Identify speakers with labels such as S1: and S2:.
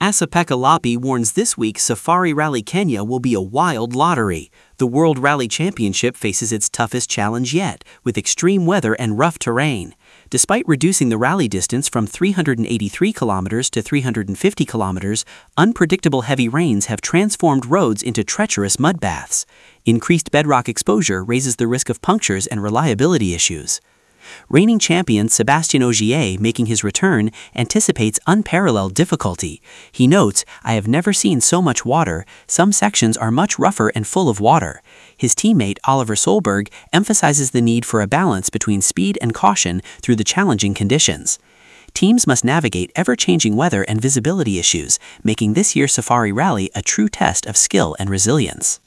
S1: Asapeka Lapi warns this week's Safari Rally Kenya will be a wild lottery. The World Rally Championship faces its toughest challenge yet, with extreme weather and rough terrain. Despite reducing the rally distance from 383 kilometers to 350 kilometers, unpredictable heavy rains have transformed roads into treacherous mud baths. Increased bedrock exposure raises the risk of punctures and reliability issues. Reigning champion Sébastien Ogier, making his return, anticipates unparalleled difficulty. He notes, "I have never seen so much water. Some sections are much rougher and full of water." His teammate Oliver Solberg emphasizes the need for a balance between speed and caution through the challenging conditions. Teams must navigate ever-changing weather and visibility issues, making this year's Safari Rally a true test of skill and resilience.